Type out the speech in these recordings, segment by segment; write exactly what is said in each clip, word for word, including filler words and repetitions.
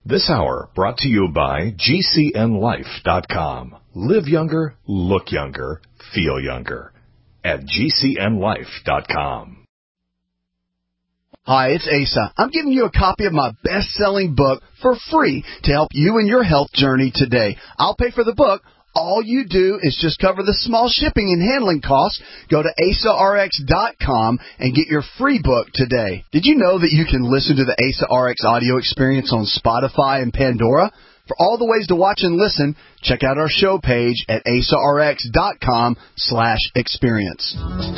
This hour brought to you by G C N life dot com. Live younger, look younger, feel younger at G C N life dot com. Hi, it's Asa. I'm giving you a copy of my best-selling book for free to help you in your health journey today. I'll pay for the book. All you do is just cover the small shipping and handling costs. Go to asa r x dot com and get your free book today. Did you know that you can listen to the Asa R X audio experience on Spotify and Pandora? For all the ways to watch and listen, check out our show page at asa r x dot com slash experience.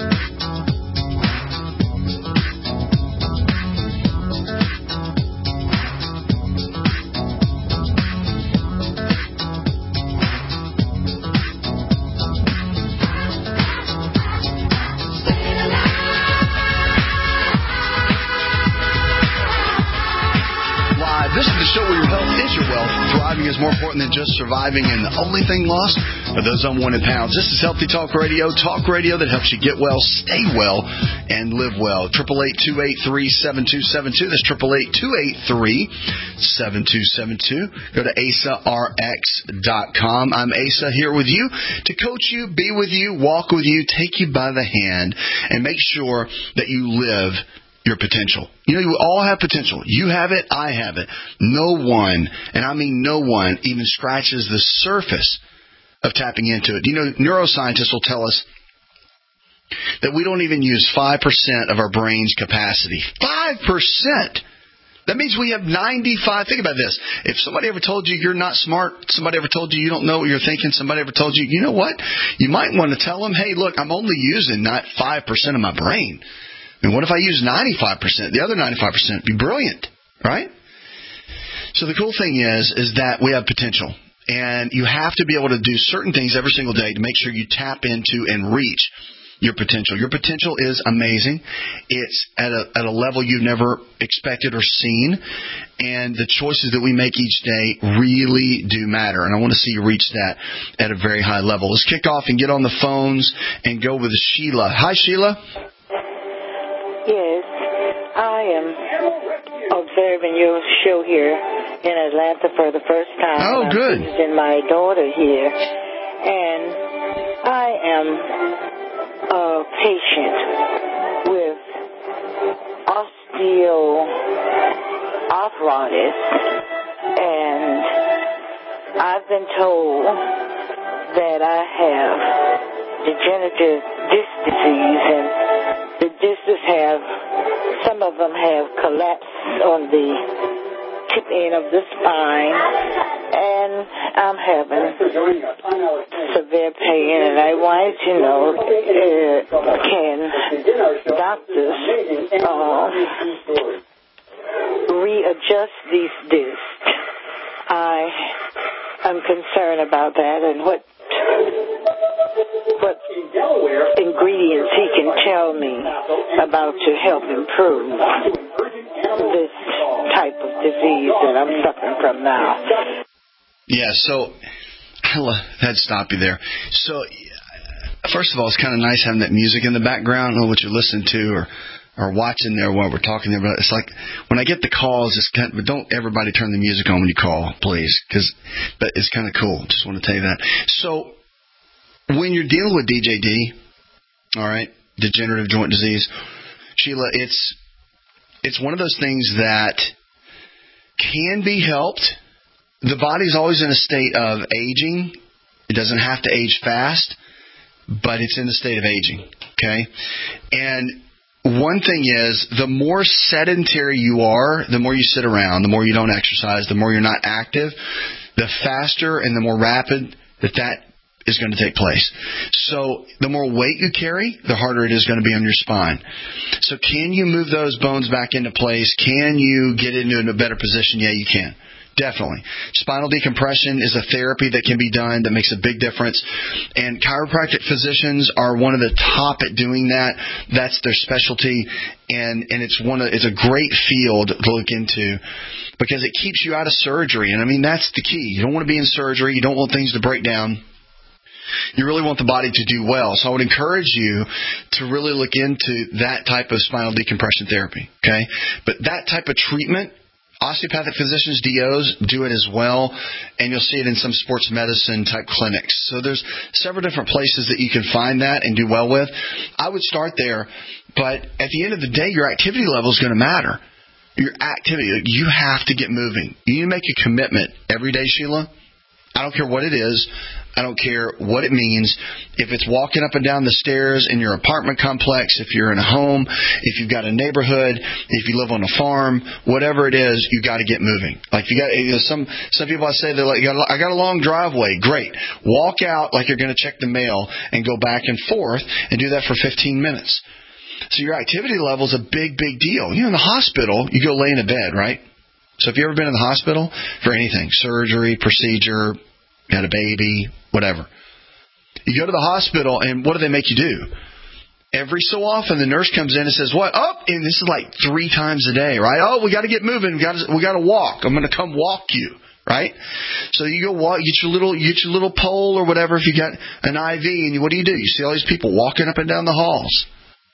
This is the show where your health is your wealth. Thriving is more important than just surviving, and the only thing lost are those unwanted pounds. This is Healthy Talk Radio, talk radio that helps you get well, stay well, and live well. eight eight eight, two eight three, seven two seven two. That's eight eight eight, two eight three, seven two seven two. Go to asa r x dot com. I'm Asa here with you to coach you, be with you, walk with you, take you by the hand, and make sure that you live your potential. You know, you all have potential. You have it, I have it. No one, and I mean no one, even scratches the surface of tapping into it. You know, neuroscientists will tell us that we don't even use five percent of our brain's capacity. five percent! That means we have ninety-five. Think about this. If somebody ever told you you're not smart, somebody ever told you you don't know what you're thinking, somebody ever told you, you know what? You might want to tell them, hey, look, I'm only using not five percent of my brain. And what if I use ninety-five percent? The other ninety-five percent would be brilliant, right? So the cool thing is, is that we have potential. And you have to be able to do certain things every single day to make sure you tap into and reach your potential. Your potential is amazing. It's at a, at a level you've never expected or seen. And the choices that we make each day really do matter. And I want to see you reach that at a very high level. Let's kick off and get on the phones and go with Sheila. Hi, Sheila. Yes, I am observing your show here in Atlanta for the first time. Oh, good. I'm visiting my daughter here, and I am a patient with osteoarthritis, and I've been told that I have degenerative disc disease, and the discs have, some of them have collapsed on the tip end of the spine, and I'm having severe pain, and I wanted to know, uh, can doctors uh, readjust these discs? I am concerned about that, and what what ingredients he can tell me about to help improve this type of disease that I'm suffering from now. Yeah, so I had to stop you there. So first of all, it's kind of nice having that music in the background. I don't know what you're listening to or or watching there while we're talking there, but it's like when I get the calls, it's kind of, but don't everybody turn the music on when you call, please, because but it's kind of cool. Just want to tell you that. So when you're dealing with D J D, all right, degenerative joint disease, Sheila, it's it's one of those things that can be helped. The body's always in a state of aging. It doesn't have to age fast, but it's in the state of aging, okay? And one thing is, the more sedentary you are, the more you sit around, the more you don't exercise, the more you're not active, the faster and the more rapid that that is going to take place. So the more weight you carry, the harder it is going to be on your spine. So can you move those bones back into place? Can you get into a better position? Yeah, you can. Definitely. Spinal decompression is a therapy that can be done that makes a big difference. And chiropractic physicians are one of the top at doing that. That's their specialty. And, and it's one of, it's a great field to look into because it keeps you out of surgery. And I mean, that's the key. You don't want to be in surgery. You don't want things to break down. You really want the body to do well. So I would encourage you to really look into that type of spinal decompression therapy. Okay. But that type of treatment, Osteopathic physicians, D Os, do it as well, and you'll see it in some sports medicine type clinics. So there's several different places that you can find that and do well with. I would start there, but at the end of the day, your activity level is going to matter. Your activity, you have to get moving. You need to make a commitment every day, Sheila. I don't care what it is. I don't care what it means. If it's walking up and down the stairs in your apartment complex, if you're in a home, if you've got a neighborhood, if you live on a farm, whatever it is, you got to get moving. Like you got, you know, some some people I say they're like, I got a long driveway. Great, walk out like you're going to check the mail and go back and forth and do that for fifteen minutes. So your activity level is a big, big deal. You know, in the hospital, you go lay in a bed, right? So if you've ever been in the hospital for anything, surgery, procedure, you had a baby, whatever, you go to the hospital, and what do they make you do? Every so often, the nurse comes in and says, "What? Oh, and this is like three times a day, right? Oh, we got to get moving. We got to, we got to walk. I'm going to come walk you." Right? So you go walk, get your little, get your little pole or whatever. If you got an I V, and you, what do you do? You see all these people walking up and down the halls.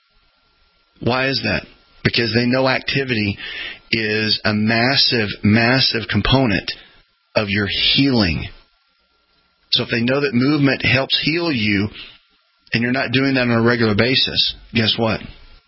Why is that? Because they know activity is a massive, massive component of your healing. So if they know that movement helps heal you, and you're not doing that on a regular basis, guess what?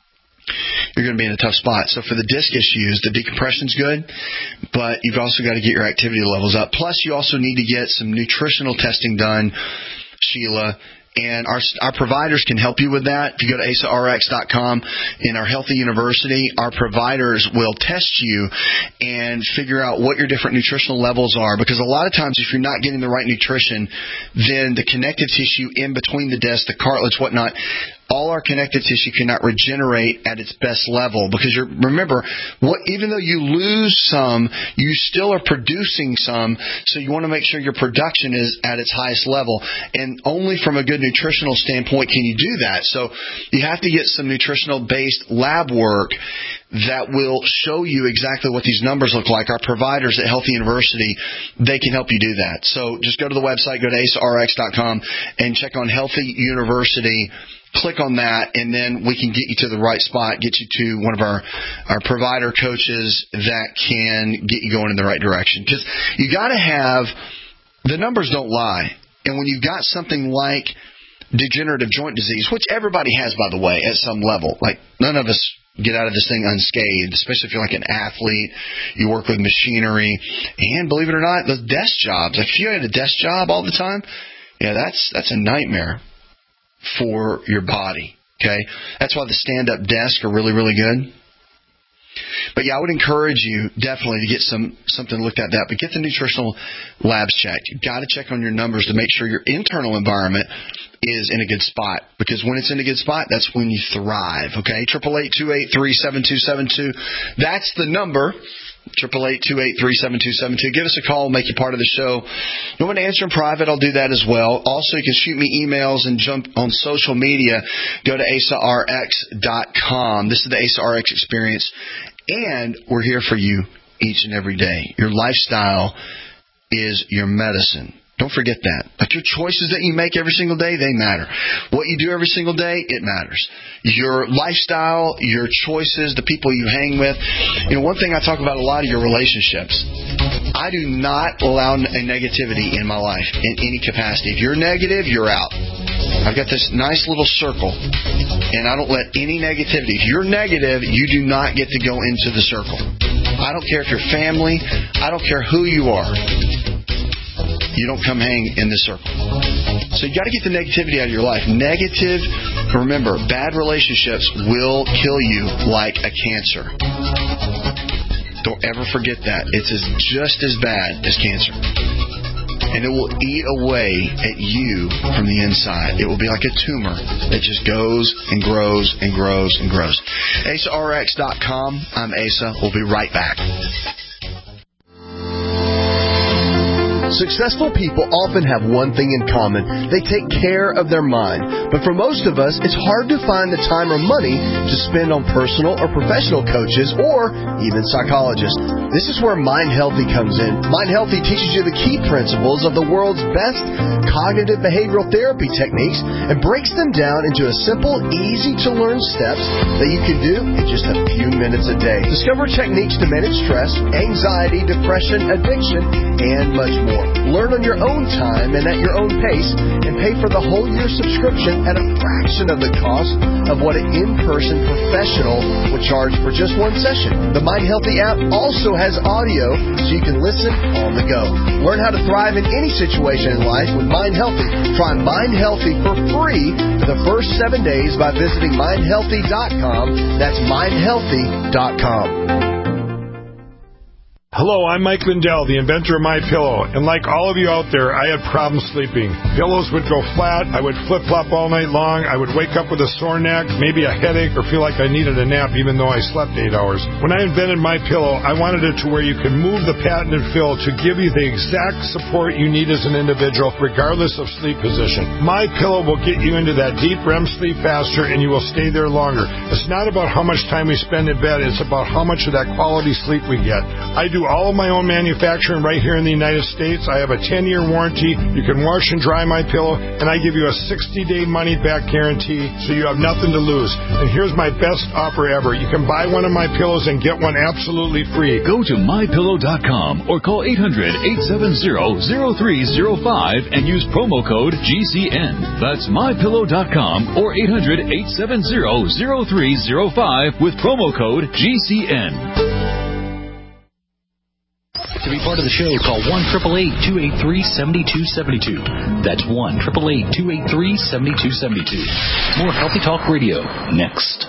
You're going to be in a tough spot. So for the disc issues, the decompression's good, but you've also got to get your activity levels up. Plus, you also need to get some nutritional testing done, Sheila. And our our providers can help you with that. If you go to A S A R X dot com, in our Healthy University, our providers will test you and figure out what your different nutritional levels are. Because a lot of times, if you're not getting the right nutrition, then the connective tissue in between the disc, the cartilage, whatnot, all our connective tissue cannot regenerate at its best level. Because you're, remember, what, even though you lose some, you still are producing some. So you want to make sure your production is at its highest level. And only from a good nutritional standpoint can you do that. So you have to get some nutritional-based lab work that will show you exactly what these numbers look like. Our providers at Healthy University, they can help you do that. So just go to the website, go to A S A R X dot com, and check on Healthy University. Click on that, and then we can get you to the right spot, get you to one of our, our provider coaches that can get you going in the right direction. Because you got to have, the numbers don't lie. And when you've got something like degenerative joint disease, which everybody has, by the way, at some level, like none of us get out of this thing unscathed, especially if you're like an athlete, you work with machinery, and believe it or not, those desk jobs, like if you had a desk job all the time, yeah, that's that's a nightmare for your body, okay? That's why the stand-up desks are really, really good. But yeah, I would encourage you definitely to get some something looked at that. But get the nutritional labs checked. You've got to check on your numbers to make sure your internal environment is in a good spot. Because when it's in a good spot, that's when you thrive, okay? eight eight eight, two eight three, seven two seven two. That's the number. eight eight eight, two eight three, seven two seven two. Give us a call. Make you part of the show. You want to answer in private? I'll do that as well. Also, you can shoot me emails and jump on social media. Go to A S A R X dot com. This is the A S A R X experience. And we're here for you each and every day. Your lifestyle is your medicine. Don't forget that. Like your choices that you make every single day, they matter. What you do every single day, it matters. Your lifestyle, your choices, the people you hang with. You know, one thing I talk about a lot are your relationships. I do not allow a negativity in my life in any capacity. If you're negative, you're out. I've got this nice little circle, and I don't let any negativity. If you're negative, you do not get to go into the circle. I don't care if you're family. I don't care who you are. You don't come hang in this circle. So you got to get the negativity out of your life. Negative, remember, bad relationships will kill you like a cancer. Don't ever forget that. It's as, just as bad as cancer. And it will eat away at you from the inside. It will be like a tumor that just goes and grows and grows and grows. A S A R X dot com. I'm Asa. We'll be right back. Successful people often have one thing in common. They take care of their mind. But for most of us, it's hard to find the time or money to spend on personal or professional coaches or even psychologists. This is where Mind Healthy comes in. Mind Healthy teaches you the key principles of the world's best cognitive behavioral therapy techniques and breaks them down into a simple, easy-to-learn steps that you can do in just a few minutes a day. Discover techniques to manage stress, anxiety, depression, addiction, and much more. Learn on your own time and at your own pace, and pay for the whole year subscription at a fraction of the cost of what an in-person professional would charge for just one session. The Mind Healthy app also has audio so you can listen on the go. Learn how to thrive in any situation in life with Mind Healthy. Try Mind Healthy for free for the first seven days by visiting mind healthy dot com. That's mind healthy dot com. Hello, I'm Mike Lindell, the inventor of MyPillow, and like all of you out there, I had problems sleeping. Pillows would go flat, I would flip-flop all night long, I would wake up with a sore neck, maybe a headache, or feel like I needed a nap even though I slept eight hours. When I invented MyPillow, I wanted it to where you could move the patented fill to give you the exact support you need as an individual, regardless of sleep position. MyPillow will get you into that deep R E M sleep faster, and you will stay there longer. It's not about how much time we spend in bed, it's about how much of that quality sleep we get. I do all of my own manufacturing right here in the United States. I have a ten-year warranty. You can wash and dry my pillow, and I give you a sixty-day money-back guarantee, so you have nothing to lose. And here's my best offer ever. You can buy one of my pillows and get one absolutely free. Go to my pillow dot com or call eight hundred, eight seven zero, zero three zero five and use promo code G C N. That's my pillow dot com or eight hundred, eight seven zero, zero three zero five with promo code G C N. To be part of the show, call one eight eight eight, two eight three, seven two seven two. That's one eight eight eight, two eight three, seven two seven two. More Healthy Talk Radio next.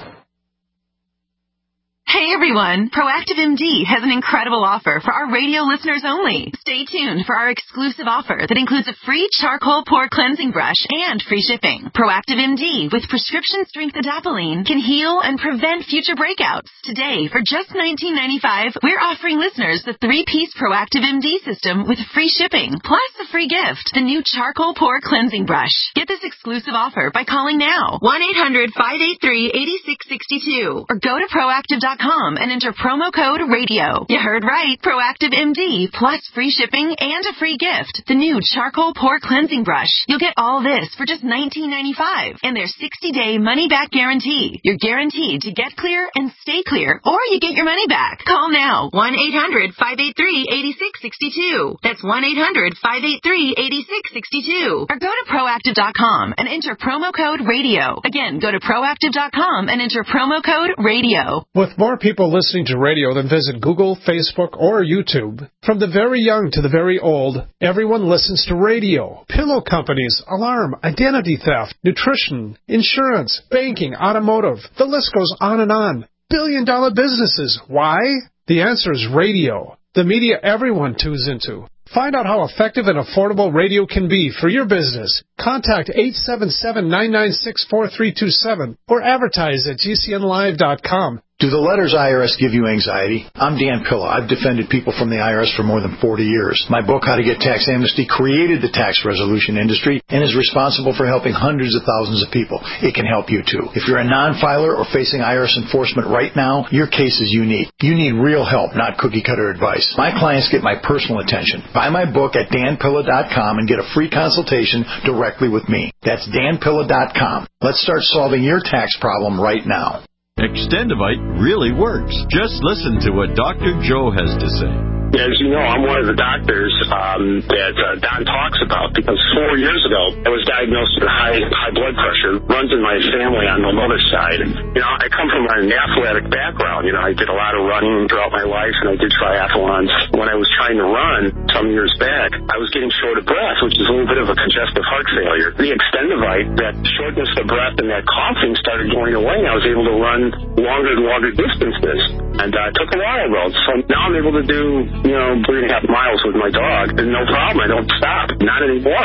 Hey everyone, Proactive M D has an incredible offer for our radio listeners only. Stay tuned for our exclusive offer that includes a free charcoal pore cleansing brush and free shipping. Proactive M D with prescription strength adapalene can heal and prevent future breakouts. Today, for just nineteen ninety-five dollars, we're offering listeners the three-piece Proactive M D system with free shipping, plus a free gift, the new charcoal pore cleansing brush. Get this exclusive offer by calling now, one eight hundred, five eight three, eight six six two, or go to proactive dot com and enter promo code radio. You heard right. Proactive M D plus free shipping and a free gift. The new charcoal pore cleansing brush. You'll get all this for just nineteen ninety-five dollars and their sixty-day money-back guarantee. You're guaranteed to get clear and stay clear, or you get your money back. Call now. one eight hundred, five eight three, eight six six two. That's one eight hundred, five eight three, eight six six two. Or go to proactive dot com and enter promo code radio. Again, go to proactive dot com and enter promo code radio. With more people listening to radio than visit Google, Facebook, or YouTube, from the very young to the very old, everyone listens to radio. Pillow companies, alarm, identity theft, nutrition, insurance, banking, automotive. The list goes on and on. Billion dollar businesses. Why? The answer is radio. The media everyone tunes into. Find out how effective and affordable radio can be for your business. Contact eight seven seven, nine nine six, four three two seven or advertise at G C N live dot com. Do the letters I R S give you anxiety? I'm Dan Pilla. I've defended people from the I R S for more than forty years. My book, How to Get Tax Amnesty, created the tax resolution industry and is responsible for helping hundreds of thousands of people. It can help you, too. If you're a non-filer or facing I R S enforcement right now, your case is unique. You need real help, not cookie-cutter advice. My clients get my personal attention. Buy my book at dan pilla dot com and get a free consultation directly with me. That's dan pilla dot com. Let's start solving your tax problem right now. Extendivite really works. Just listen to what Doctor Joe has to say. As you know, I'm one of the doctors um, that uh, Don talks about, because four years ago I was diagnosed with high high blood pressure. Runs in my family on my mother's side. And, you know, I come from an athletic background. You know, I did a lot of running throughout my life, and I did triathlons. When I was trying to run some years back, I was getting short of breath, which is a little bit of a congestive heart failure. The Extendivite, that shortness of breath and that coughing started going away. I was able to run longer and longer distances. And uh, it took a while, though. So now I'm able to do, you know, three and a half miles with my dog. And no problem. I don't stop. Not anymore. So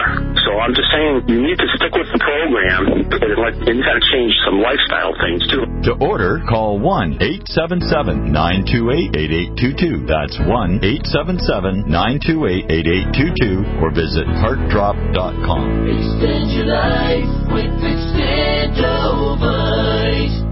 So I'm just saying you need to stick with the program, and like, you got to change some lifestyle things too. To order, call one eight seven seven, nine two eight, eight eight two two. That's one eight seven seven, nine two eight, eight eight two two, or visit heart drop dot com. Extend your life with Extendovite.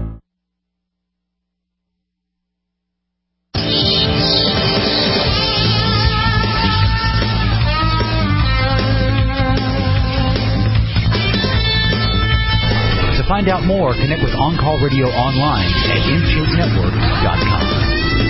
To find out more, connect with On Call Radio online at m j network dot com.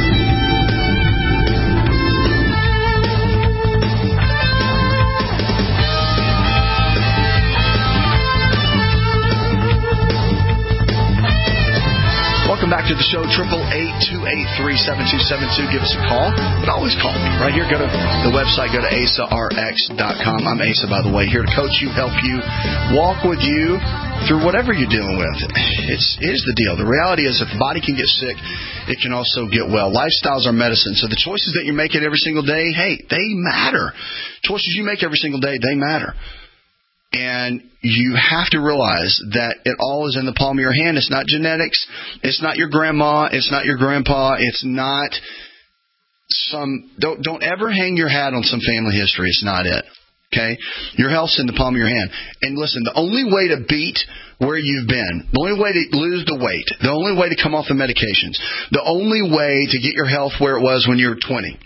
Welcome back to the show, triple eight two eight three seven two seven two. Give us a call, but always call me. Right here, go to the website, go to asa r x dot com. I'm Asa, by the way, here to coach you, help you, walk with you through whatever you're dealing with. It's, here's the deal. The reality is if the body can get sick, it can also get well. Lifestyles are medicine. So the choices that you're making every single day, hey, they matter. Choices you make every single day, they matter. And you have to realize that it all is in the palm of your hand. It's not genetics. It's not your grandma. It's not your grandpa. It's not some... Don't, don't ever hang your hat on some family history. It's not it. Okay? Your health's in the palm of your hand. And listen, the only way to beat where you've been, the only way to lose the weight, the only way to come off the medications, the only way to get your health where it was when you were twenty,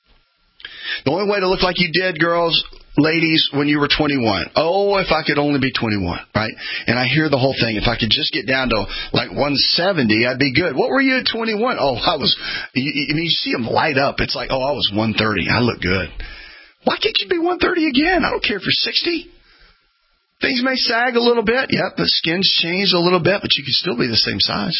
the only way to look like you did, girls... Ladies, when you were twenty-one, oh, if I could only be twenty-one, right? And I hear the whole thing. If I could just get down to like one seventy, I'd be good. What were you at twenty-one? Oh, I was, you, I mean, you see them light up. It's like, oh, I was one thirty. I look good. Why can't you be one thirty again? I don't care if you're sixty. Things may sag a little bit. Yep, the skin's changed a little bit, but you can still be the same size.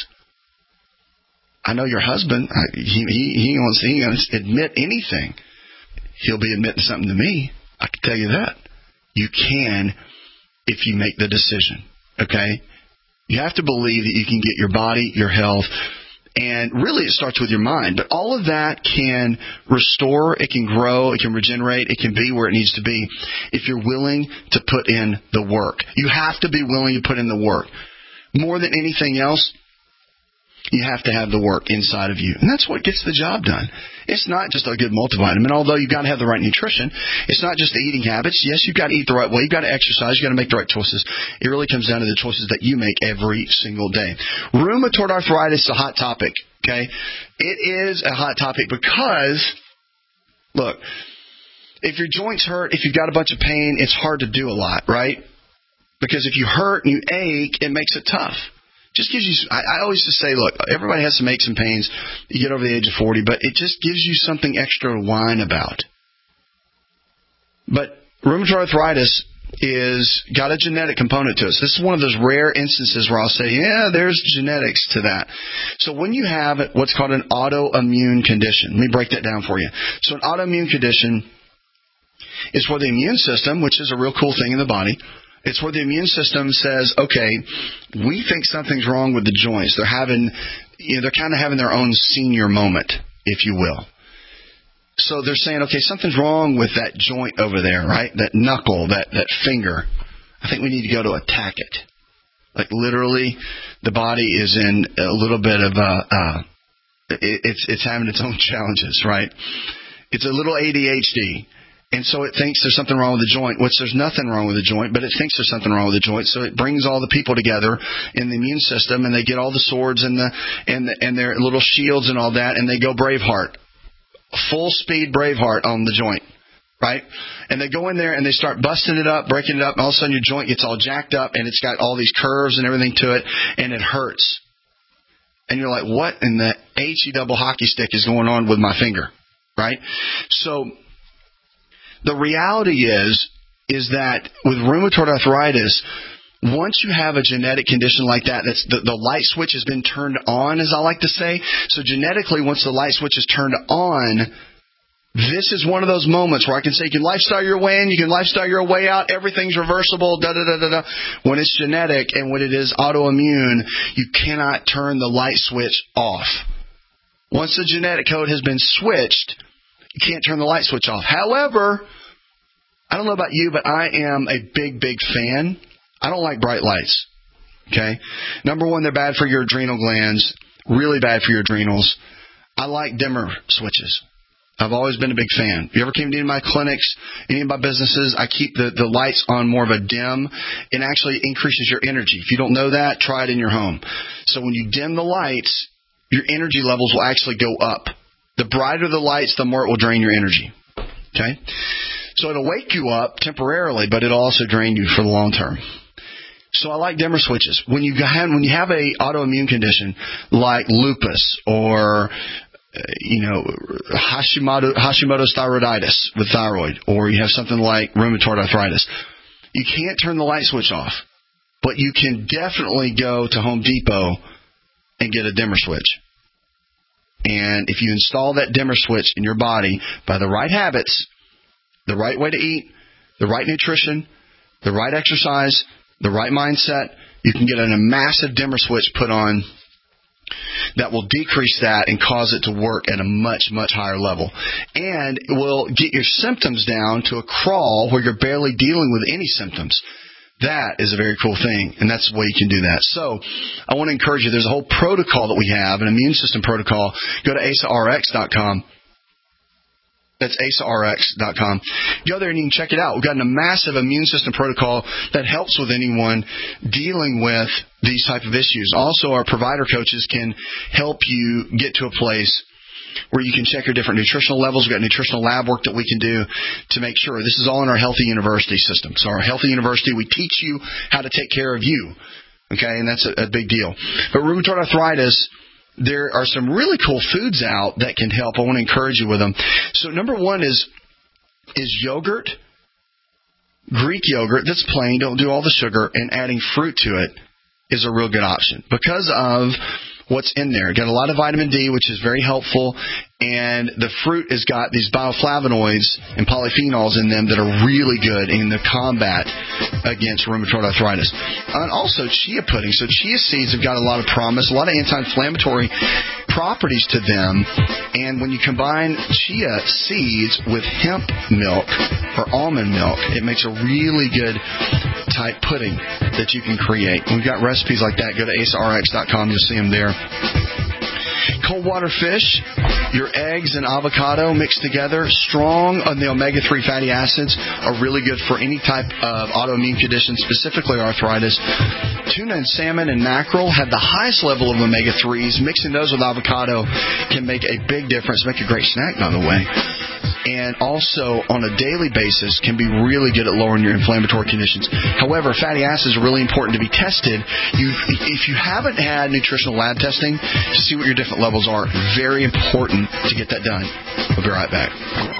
I know your husband, he, he, he wants he wants to admit anything. He'll be admitting something to me. I can tell you that. You can if you make the decision, okay? You have to believe that you can get your body, your health, and really it starts with your mind. But all of that can restore, it can grow, it can regenerate, it can be where it needs to be if you're willing to put in the work. You have to be willing to put in the work. More than anything else, you have to have the work inside of you. And that's what gets the job done. It's not just a good multivitamin, although you've got to have the right nutrition. It's not just the eating habits. Yes, you've got to eat the right way. You've got to exercise. You've got to make the right choices. It really comes down to the choices that you make every single day. Rheumatoid arthritis is a hot topic, okay? It is a hot topic because, look, if your joints hurt, if you've got a bunch of pain, it's hard to do a lot, right? Because if you hurt and you ache, it makes it tough. Just gives you, I, I always just say, look, everybody has some aches and pains. You get over the age of forty, but it just gives you something extra to whine about. But rheumatoid arthritis is got a genetic component to it. So this is one of those rare instances where I'll say, yeah, there's genetics to that. So when you have what's called an autoimmune condition, let me break that down for you. So an autoimmune condition is where the immune system, which is a real cool thing in the body, it's where the immune system says, okay, we think something's wrong with the joints. They're having, you know, they're kind of having their own senior moment, if you will. So they're saying, okay, something's wrong with that joint over there, right? That knuckle, that, that finger. I think we need to go to attack it. Like literally, the body is in a little bit of a, uh, it, it's, it's having its own challenges, right? It's a little A D H D. And so it thinks there's something wrong with the joint, which there's nothing wrong with the joint, but it thinks there's something wrong with the joint. So it brings all the people together in the immune system, and they get all the swords and the and the, and their little shields and all that, and they go Braveheart, full speed Braveheart on the joint, right? And they go in there and they start busting it up, breaking it up, and all of a sudden your joint gets all jacked up, and it's got all these curves and everything to it, and it hurts. And you're like, what in the H-E double hockey stick is going on with my finger, right? So the reality is, is that with rheumatoid arthritis, once you have a genetic condition like that, that's the, the light switch has been turned on, as I like to say. So genetically, once the light switch is turned on, this is one of those moments where I can say you can lifestyle your way in, you can lifestyle your way out, everything's reversible, da da da da da. When it's genetic and when it is autoimmune, you cannot turn the light switch off. Once the genetic code has been switched, you can't turn the light switch off. However, I don't know about you, but I am a big, big fan. I don't like bright lights. Okay? Number one, they're bad for your adrenal glands, really bad for your adrenals. I like dimmer switches. I've always been a big fan. If you ever came to any of my clinics, any of my businesses, I keep the, the lights on more of a dim. It actually increases your energy. If you don't know that, try it in your home. So when you dim the lights, your energy levels will actually go up. The brighter the lights, the more it will drain your energy. Okay? So it'll wake you up temporarily, but it'll also drain you for the long term. So I like dimmer switches. When you have, when you have a autoimmune condition like lupus or, uh, you know, Hashimoto, Hashimoto's thyroiditis with thyroid, or you have something like rheumatoid arthritis, you can't turn the light switch off, but you can definitely go to Home Depot and get a dimmer switch. And if you install that dimmer switch in your body by the right habits, the right way to eat, the right nutrition, the right exercise, the right mindset, you can get a massive dimmer switch put on that will decrease that and cause it to work at a much, much higher level. And it will get your symptoms down to a crawl where you're barely dealing with any symptoms. That is a very cool thing, and that's the way you can do that. So I want to encourage you. There's a whole protocol that we have, an immune system protocol. Go to A S A R X dot com. That's A S A R X dot com. Go there and you can check it out. We've got a massive immune system protocol that helps with anyone dealing with these type of issues. Also, our provider coaches can help you get to a place where you can check your different nutritional levels. We've got nutritional lab work that we can do to make sure. This is all in our Healthy University system. So our Healthy University, we teach you how to take care of you. Okay, and that's a, a big deal. But rheumatoid arthritis, there are some really cool foods out that can help. I want to encourage you with them. So number one is is yogurt, Greek yogurt that's plain, don't do all the sugar, and adding fruit to it is a real good option because of what's in there. Got a lot of vitamin D, which is very helpful, and the fruit has got these bioflavonoids and polyphenols in them that are really good in the combat against rheumatoid arthritis. And also chia pudding. So chia seeds have got a lot of promise, a lot of anti-inflammatory properties to them, and when you combine chia seeds with hemp milk or almond milk, it makes a really good type pudding that you can create. We've got recipes like that. Go to A S A R X dot com. You'll see them there. Cold water fish, your eggs and avocado mixed together, strong on the omega three fatty acids, are really good for any type of autoimmune condition, specifically arthritis. Tuna and salmon and mackerel have the highest level of omega threes. Mixing those with avocado can make a big difference. Make a great snack, by the way. And also, on a daily basis, can be really good at lowering your inflammatory conditions. However, fatty acids are really important to be tested. You, if you haven't had nutritional lab testing to see what your different levels are, very important to get that done. We'll be right back.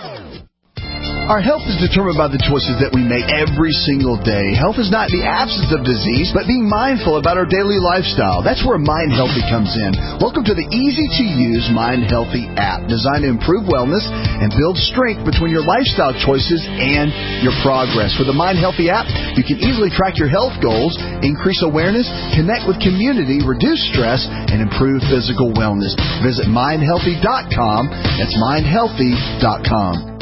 Our health is determined by the choices that we make every single day. Health is not the absence of disease, but being mindful about our daily lifestyle. That's where Mind Healthy comes in. Welcome to the easy-to-use Mind Healthy app, designed to improve wellness and build strength between your lifestyle choices and your progress. With the Mind Healthy app, you can easily track your health goals, increase awareness, connect with community, reduce stress, and improve physical wellness. Visit mind healthy dot com. That's mind healthy dot com.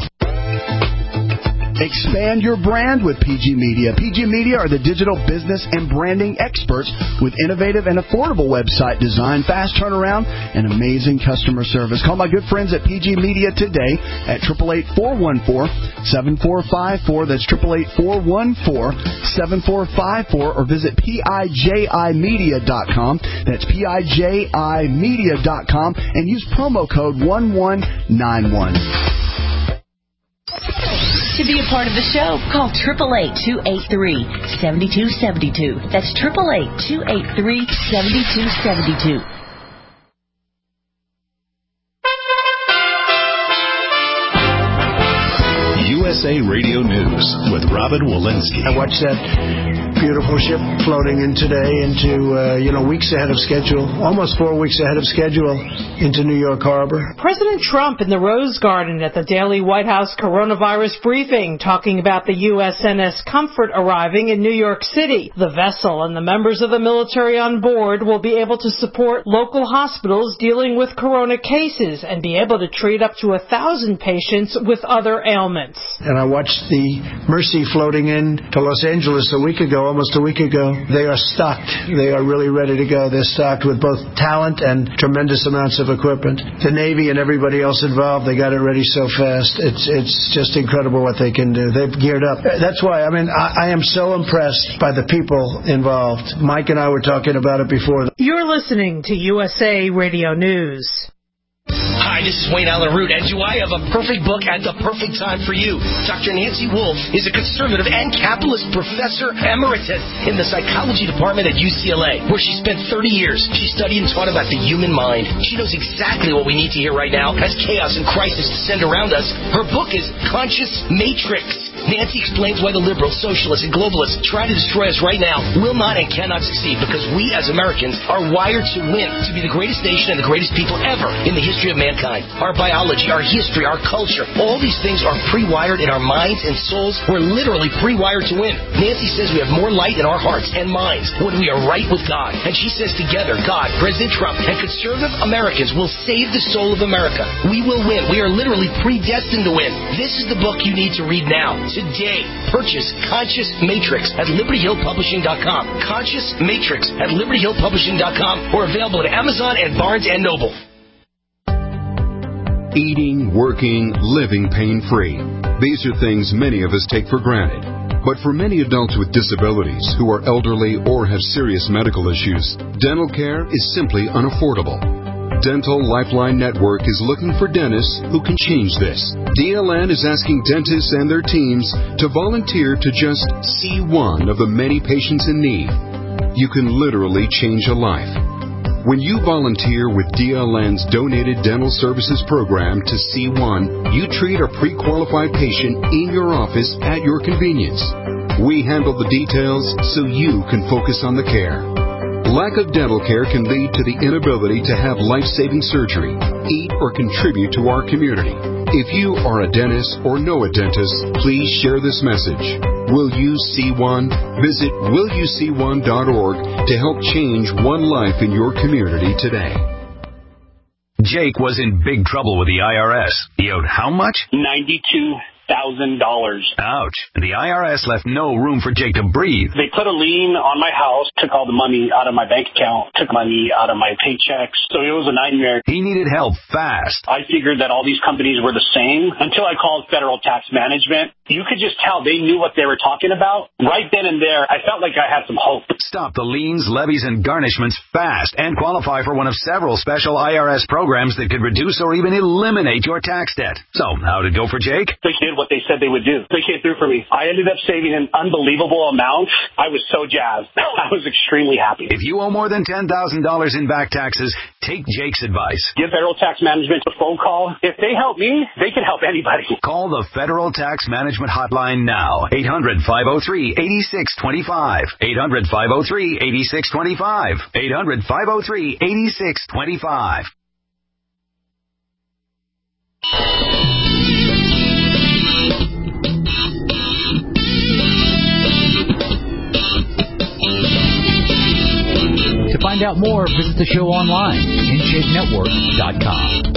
Expand your brand with P G Media. P G Media are the digital business and branding experts with innovative and affordable website design, fast turnaround, and amazing customer service. Call my good friends at P G Media today at eight eight eight, four one four, seven four five four. That's eight eight eight, four one four, seven four five four, or visit P I J I media dot com. That's P I J I media dot com and use promo code one one nine one. To be a part of the show, call eight eight eight, two eight three, seven two seven two. That's eight eight eight, two eight three, seven two seven two. U S A Radio News with Robin Walensky. I watched that beautiful ship floating in today into, uh, you know, weeks ahead of schedule, almost four weeks ahead of schedule into New York Harbor. President Trump in the Rose Garden at the daily White House coronavirus briefing, talking about the U S N S Comfort arriving in New York City. The vessel and the members of the military on board will be able to support local hospitals dealing with corona cases and be able to treat up to a thousand patients with other ailments. And I watched the Mercy floating in to Los Angeles a week ago, almost a week ago. They are stocked. They are really ready to go. They're stocked with both talent and tremendous amounts of equipment. The Navy and everybody else involved, they got it ready so fast. It's it's just incredible what they can do. They've geared up. That's why, I mean, I, I am so impressed by the people involved. Mike and I were talking about it before. You're listening to U S A Radio News. Hi, this is Wayne Allen Root, and do I have a perfect book at the perfect time for you? Doctor Nancy Wolfe is a conservative and capitalist professor emeritus in the psychology department at U C L A, where she spent thirty years. She studied and taught about the human mind. She knows exactly what we need to hear right now as chaos and crisis descend around us. Her book is Conscious Matrix. Nancy explains why the liberals, socialists, and globalists try to destroy us right now will not and cannot succeed because we as Americans are wired to win, to be the greatest nation and the greatest people ever in the history of mankind. Our biology, our history, our culture, all these things are pre-wired in our minds and souls. We're literally pre-wired to win. Nancy says we have more light in our hearts and minds when we are right with God. And she says together, God, President Trump, and conservative Americans will save the soul of America. We will win. We are literally predestined to win. This is the book you need to read now. Today, purchase Conscious Matrix at Liberty Hill Publishing dot com. Conscious Matrix at Liberty Hill Publishing dot com or available at Amazon and Barnes and Noble. Eating, working, living pain-free. These are things many of us take for granted. But for many adults with disabilities who are elderly or have serious medical issues, dental care is simply unaffordable. Dental Lifeline Network is looking for dentists who can change this. D L N is asking dentists and their teams to volunteer to just see one of the many patients in need. You can literally change a life. When you volunteer with D L N's Donated Dental Services Program to C one, you treat a pre-qualified patient in your office at your convenience. We handle the details so you can focus on the care. Lack of dental care can lead to the inability to have life-saving surgery, eat, or contribute to our community. If you are a dentist or know a dentist, please share this message. Will You See One? Visit will you see one dot org to help change one life in your community today. Jake was in big trouble with the I R S. He owed how much? ninety-two thousand dollars. Ouch. And the I R S left no room for Jake to breathe. They put a lien on my house, took all the money out of my bank account, took money out of my paychecks. So it was a nightmare. He needed help fast. I figured that all these companies were the same until I called Federal Tax Management. You could just tell they knew what they were talking about. Right then and there, I felt like I had some hope. Stop the liens, levies, and garnishments fast and qualify for one of several special I R S programs that could reduce or even eliminate your tax debt. So, how'd it go for Jake? They did what they said they would do. They came through for me. I ended up saving an unbelievable amount. I was so jazzed. I was extremely happy. If you owe more than ten thousand dollars in back taxes, take Jake's advice. Give Federal Tax Management a phone call. If they help me, they can help anybody. Call the Federal Tax Management Hotline now. eight hundred, five oh three, eight six two five. eight hundred, five oh three, eight six two five. eight hundred, five oh three, eight six two five. To find out more, visit the show online, in shape network dot com.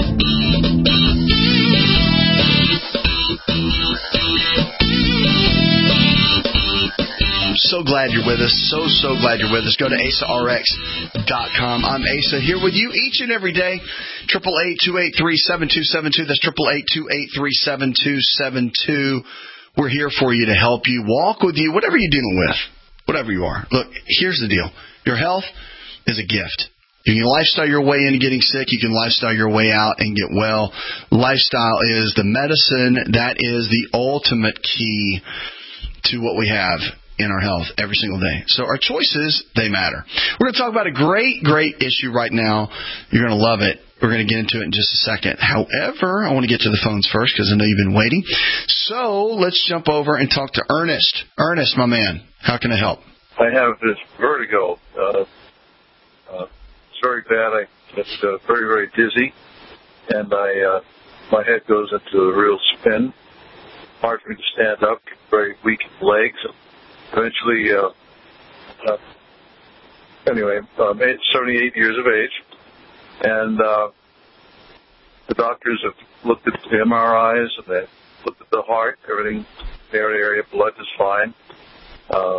So glad you're with us. So, so glad you're with us. Go to asa r x dot com. I'm Asa here with you each and every day. eight eight eight, two eight three, seven two seven two. That's eight eight eight, two eight three, seven two seven two. We're here for you to help you, walk with you, whatever you're dealing with, whatever you are. Look, here's the deal. Your health is a gift. You can lifestyle your way into getting sick. You can lifestyle your way out and get well. Lifestyle is the medicine. That is the ultimate key to what we have in our health every single day. So our choices, they matter. We're going to talk about a great, great issue right now. You're going to love it. We're going to get into it in just a second. However, I want to get to the phones first because I know you've been waiting. So let's jump over and talk to Ernest. Ernest, my man, how can I help? I have this vertigo. Uh, uh, it's very bad. I get uh, very, very dizzy, and I uh, my head goes into a real spin. Hard for me to stand up. Very weak legs. Eventually, uh, uh, anyway, I'm seventy-eight years of age, and uh, the doctors have looked at the M R Is, and they looked at the heart, everything, the area, blood is fine. Uh,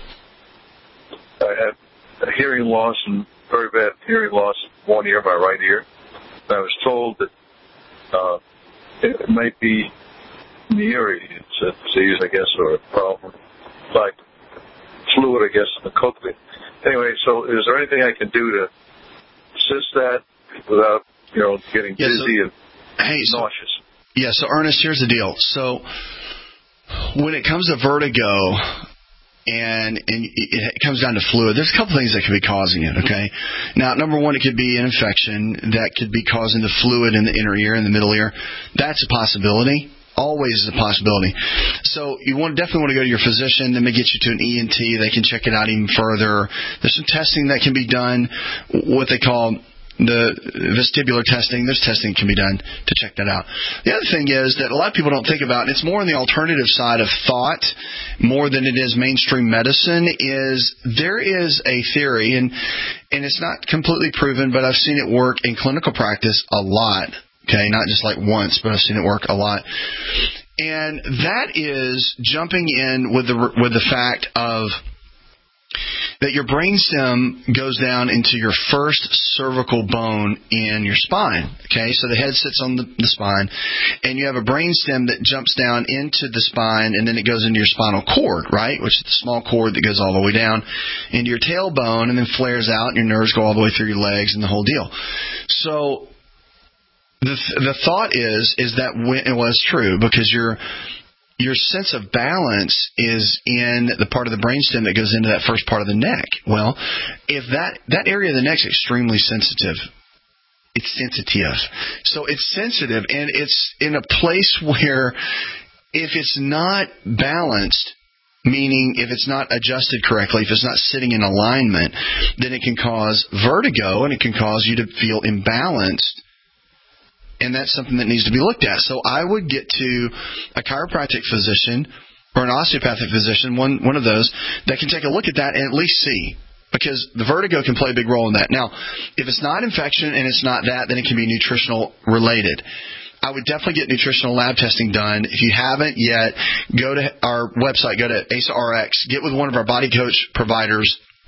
I had a hearing loss and very bad hearing loss in one ear, my right ear. And I was told that uh, it might be Neary, it's a disease, I guess, or a problem, like fluid, I guess, in the cochlea. Anyway, so is there anything I can do to assist that without, you know, getting yeah, dizzy so, and hey, nauseous? So, yeah, so Ernest, here's the deal. So when it comes to vertigo, and and it comes down to fluid, there's a couple things that could be causing it, okay? Now, number one, it could be an infection that could be causing the fluid in the inner ear and the middle ear. That's a possibility. Always is a possibility. So you want definitely want to go to your physician. They may get you to an E N T. They can check it out even further. There's some testing that can be done, what they call the vestibular testing. There's testing that can be done to check that out. The other thing is that a lot of people don't think about, and it's more on the alternative side of thought more than it is mainstream medicine, is there is a theory, and and it's not completely proven, but I've seen it work in clinical practice a lot. Okay, not just like once, but I've seen it work a lot. And that is jumping in with the with the fact of that your brainstem goes down into your first cervical bone in your spine. Okay, so the head sits on the, the spine, and you have a brainstem that jumps down into the spine, and then it goes into your spinal cord, right, which is the small cord that goes all the way down into your tailbone and then flares out, and your nerves go all the way through your legs and the whole deal. So The the thought is is that when, it was true because your your sense of balance is in the part of the brainstem that goes into that first part of the neck. Well, if that that area of the neck is extremely sensitive, it's sensitive. So it's sensitive, and it's in a place where if it's not balanced, meaning if it's not adjusted correctly, if it's not sitting in alignment, then it can cause vertigo and it can cause you to feel imbalanced. And that's something that needs to be looked at. So I would get to a chiropractic physician or an osteopathic physician, one one of those, that can take a look at that and at least see. Because the vertigo can play a big role in that. Now, if it's not infection and it's not that, then it can be nutritional related. I would definitely get nutritional lab testing done. If you haven't yet, go to our website, go to A S A R X, get with one of our body coach providers,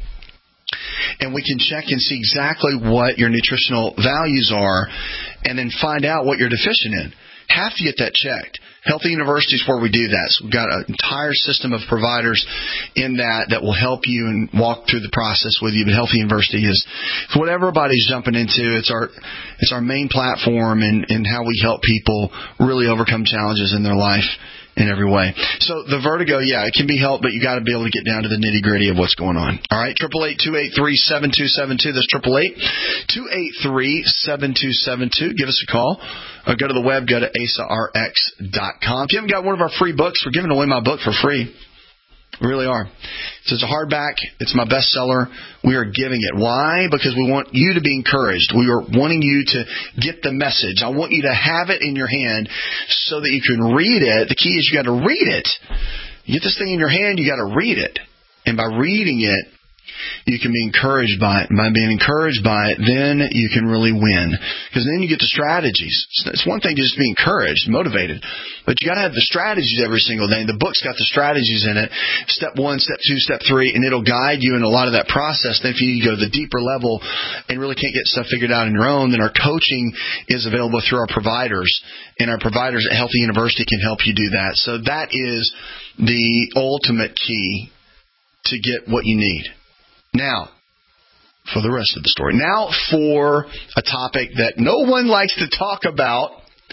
and we can check and see exactly what your nutritional values are and then find out what you're deficient in. Have to get that checked. Healthy University is where we do that. So we've got an entire system of providers in that that will help you and walk through the process with you. But Healthy University is what everybody's jumping into. It's our it's our main platform in, in how we help people really overcome challenges in their life in every way. So the vertigo, yeah, it can be helped, but you got to be able to get down to the nitty gritty of what's going on. All right, triple eight two eight three seven two seven two. That's triple eight two eight three seven two seven two. Give us a call. Or go to the web. Go to A S A R X dot com. If you haven't got one of our free books, we're giving away my book for free. We really are. So it's a hardback. It's my bestseller. We are giving it. Why? Because we want you to be encouraged. We are wanting you to get the message. I want you to have it in your hand so that you can read it. The key is you got to read it. You get this thing in your hand, you got to read it. And by reading it, you can be encouraged by it. And by being encouraged by it, then you can really win. Because then you get the strategies. It's one thing to just be encouraged, motivated. But you got to have the strategies every single day. The book's got the strategies in it. Step one, step two, step three. And it'll guide you in a lot of that process. Then if you need to go to the deeper level and really can't get stuff figured out on your own, then our coaching is available through our providers. And our providers at Healthy University can help you do that. So that is the ultimate key to get what you need. Now, for the rest of the story. Now for a topic that no one likes to talk about.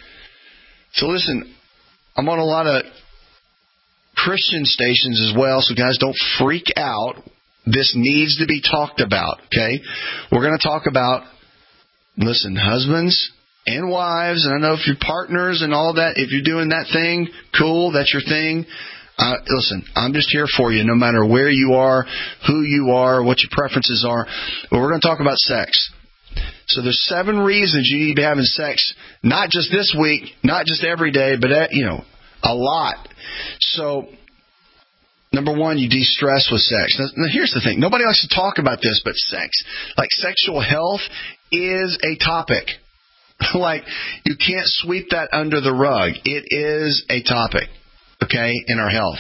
So listen, I'm on a lot of Christian stations as well, so guys, don't freak out. This needs to be talked about, okay? We're going to talk about, listen, husbands and wives, and I know if you're partners and all that, if you're doing that thing, cool, that's your thing. Uh, listen, I'm just here for you no matter where you are, who you are, what your preferences are. But we're going to talk about sex. So there's seven reasons you need to be having sex, not just this week, not just every day, but, uh, you know, a lot. So, number one, you de-stress with sex. Now, here's the thing. Nobody likes to talk about this, but sex. Like, sexual health is a topic. Like, you can't sweep that under the rug. It is a topic, okay, in our health.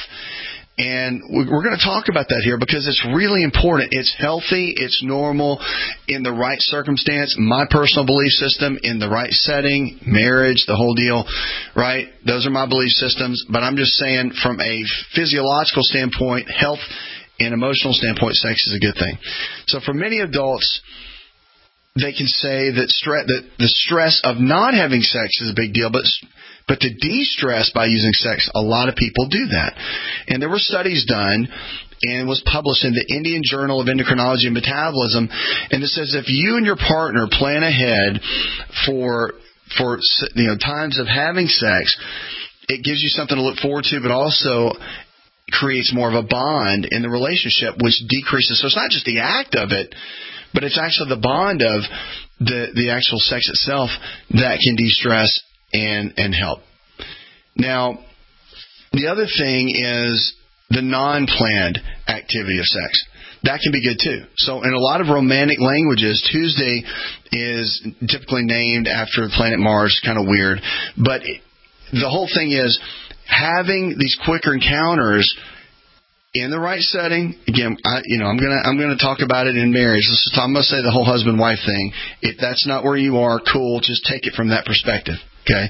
And we're going to talk about that here because it's really important. It's healthy. It's normal in the right circumstance. My personal belief system, in the right setting, marriage, the whole deal, right? Those are my belief systems. But I'm just saying from a physiological standpoint, health and emotional standpoint, sex is a good thing. So for many adults, they can say that, stre- that the stress of not having sex is a big deal, but but to de-stress by using sex, a lot of people do that. And there were studies done and was published in the Indian Journal of Endocrinology and Metabolism, and it says if you and your partner plan ahead for for you know times of having sex, it gives you something to look forward to, but also creates more of a bond in the relationship, which decreases. So it's not just the act of it, but it's actually the bond of the, the actual sex itself that can de-stress and, and help. Now, the other thing is the non-planned activity of sex. That can be good too. So in a lot of romantic languages, Tuesday is typically named after the planet Mars, kind of weird. But the whole thing is having these quicker encounters in the right setting. Again, I, you know, I'm gonna I'm gonna talk about it in marriage. Let's just, I'm gonna say the whole husband-wife thing. If that's not where you are, cool. Just take it from that perspective. Okay.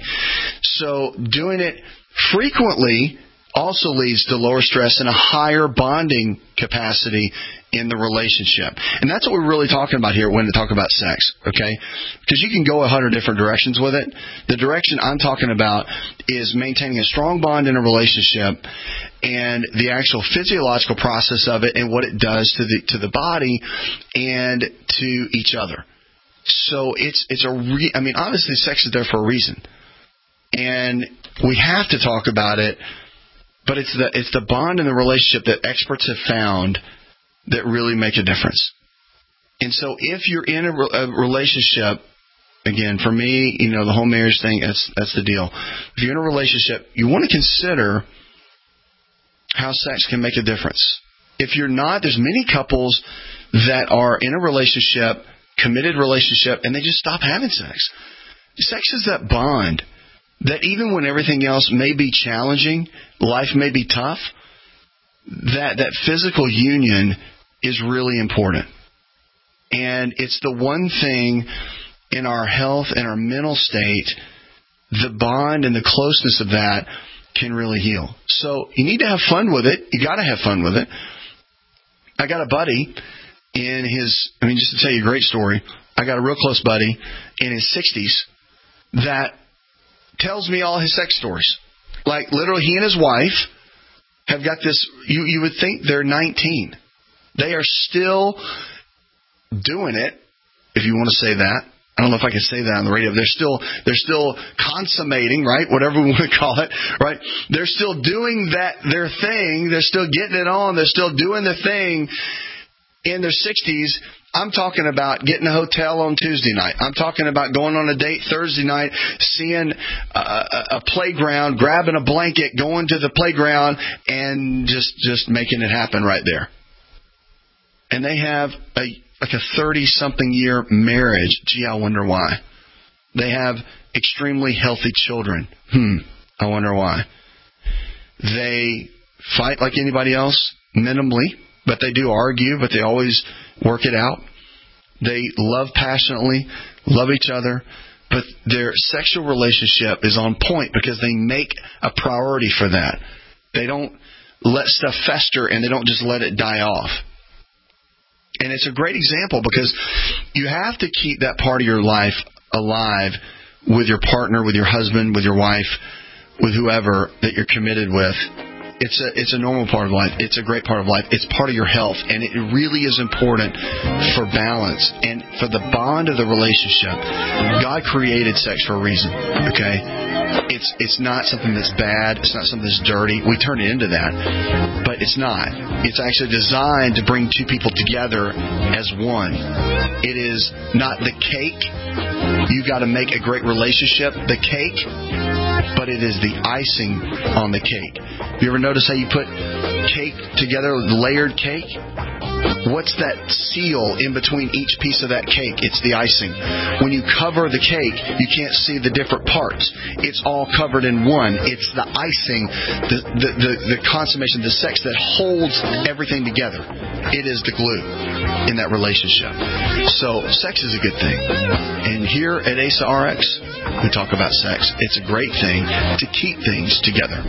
So doing it frequently also leads to lower stress and a higher bonding capacity in the relationship. And that's what we're really talking about here when we talk about sex, okay? Because you can go a hundred different directions with it. The direction I'm talking about is maintaining a strong bond in a relationship and the actual physiological process of it and what it does to the to the body and to each other. So it's it's a re- I mean, obviously sex is there for a reason. And we have to talk about it. But it's the it's the bond in the relationship that experts have found that really make a difference. And so if you're in a, a relationship, again, for me, you know, the whole marriage thing, that's that's the deal. If you're in a relationship, you want to consider how sex can make a difference. If you're not, there's many couples that are in a relationship, committed relationship, and they just stop having sex. Sex is that bond that even when everything else may be challenging, life may be tough, that that physical union is really important. And it's the one thing in our health and our mental state, the bond and the closeness of that can really heal. So you need to have fun with it. You got to have fun with it. I got a buddy in his, I mean, just to tell you a great story, I got a real close buddy in his sixties that tells me all his sex stories. Like, literally, he and his wife have got this, you, you would think they're nineteen. They are still doing it, if you want to say that. I don't know if I can say that on the radio. They're still, they're still consummating, right? Whatever we want to call it, right? They're still doing that, their thing. They're still getting it on. They're still doing the thing in their sixties. I'm talking about getting a hotel on Tuesday night. I'm talking about going on a date Thursday night, seeing a, a, a playground, grabbing a blanket, going to the playground, and just, just making it happen right there. And they have a like a thirty-something year marriage. Gee, I wonder why. They have extremely healthy children. Hmm, I wonder why. They fight like anybody else, minimally, but they do argue, but they always work it out. They love passionately, love each other, but their sexual relationship is on point because they make a priority for that. They don't let stuff fester and they don't just let it die off. And it's a great example because you have to keep that part of your life alive with your partner, with your husband, with your wife, with whoever that you're committed with. It's a it's a normal part of life. It's a great part of life. It's part of your health. And it really is important for balance and for the bond of the relationship. God created sex for a reason, okay? It's it's not something that's bad. It's not something that's dirty. We turn it into that. But it's not. It's actually designed to bring two people together as one. It is not the cake. You got to make a great relationship, the cake, but it is the icing on the cake. You ever notice how you put cake together, layered cake? What's that seal in between each piece of that cake? It's the icing. When you cover the cake, you can't see the different parts. It's all covered in one. It's the icing, the, the, the, the consummation, the sex that holds everything together. It is the glue in that relationship. So sex is a good thing. And here at A S A R X, we talk about sex. It's a great thing to keep things together.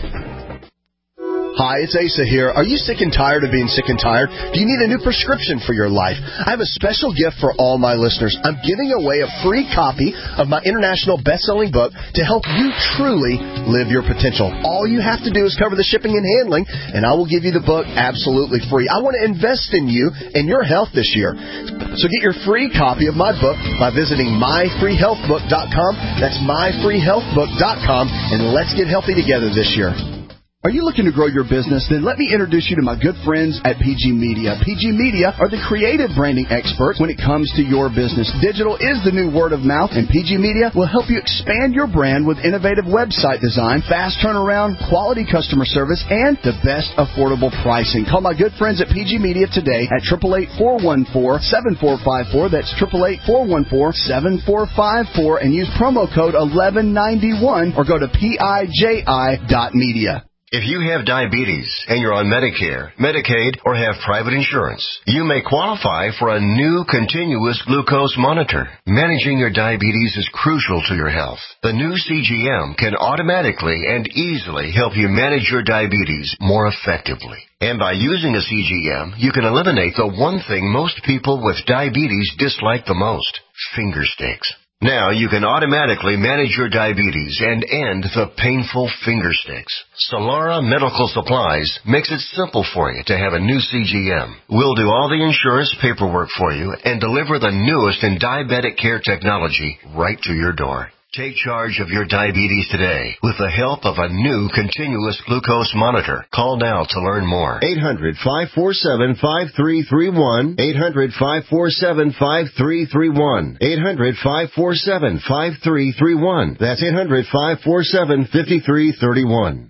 Hi, it's Asa here. Are you sick and tired of being sick and tired? Do you need a new prescription for your life? I have a special gift for all my listeners. I'm giving away a free copy of my international best-selling book to help you truly live your potential. All you have to do is cover the shipping and handling, and I will give you the book absolutely free. I want to invest in you and your health this year. So get your free copy of my book by visiting my free health book dot com. That's my free health book dot com, and let's get healthy together this year. Are you looking to grow your business? Then let me introduce you to my good friends at P G Media. P G Media are the creative branding experts when it comes to your business. Digital is the new word of mouth, and P G Media will help you expand your brand with innovative website design, fast turnaround, quality customer service, and the best affordable pricing. Call my good friends at P G Media today at eight eight eight, four one four, seven four five four. That's eight eight eight, four one four, seven four five four, and use promo code eleven ninety-one or go to P I J I dot media. If you have diabetes and you're on Medicare, Medicaid, or have private insurance, you may qualify for a new continuous glucose monitor. Managing your diabetes is crucial to your health. The new C G M can automatically and easily help you manage your diabetes more effectively. And by using a C G M, you can eliminate the one thing most people with diabetes dislike the most: finger sticks. Now you can automatically manage your diabetes and end the painful finger sticks. Solara Medical Supplies makes it simple for you to have a new C G M. We'll do all the insurance paperwork for you and deliver the newest in diabetic care technology right to your door. Take charge of your diabetes today with the help of a new continuous glucose monitor. Call now to learn more. eight hundred, five four seven, five three three one. eight hundred, five four seven, five three three one. eight hundred, five four seven, five three three one. That's eight hundred, five four seven, five three three one.